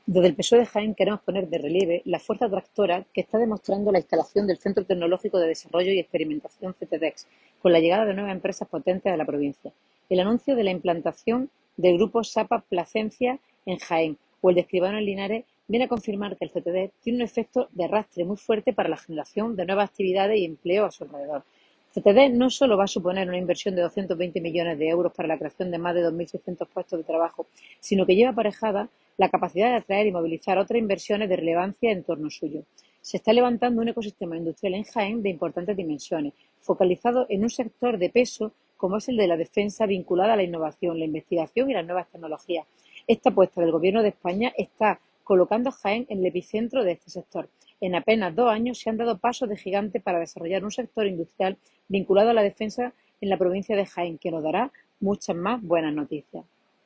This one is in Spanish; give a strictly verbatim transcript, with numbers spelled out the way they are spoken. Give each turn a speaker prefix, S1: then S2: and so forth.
S1: Desde el P S O E de Jaén queremos poner de relieve la fuerza tractora que está demostrando la instalación del Centro Tecnológico de Desarrollo y Experimentación C T D E X, con la llegada de nuevas empresas potentes a la provincia. El anuncio de la implantación del grupo Sapa Placencia en Jaén o el de Escribano en Linares viene a confirmar que el C T D E X tiene un efecto de arrastre muy fuerte para la generación de nuevas actividades y empleo a su alrededor. C T D E X no solo va a suponer una inversión de doscientos veinte millones de euros para la creación de más de dos mil seiscientos puestos de trabajo, sino que lleva aparejada la capacidad de atraer y movilizar otras inversiones de relevancia en torno suyo. Se está levantando un ecosistema industrial en Jaén de importantes dimensiones, focalizado en un sector de peso como es el de la defensa vinculada a la innovación, la investigación y las nuevas tecnologías. Esta apuesta del Gobierno de España está colocando a Jaén en el epicentro de este sector. En apenas dos años se han dado pasos de gigante para desarrollar un sector industrial vinculado a la defensa en la provincia de Jaén, que nos dará muchas más buenas noticias.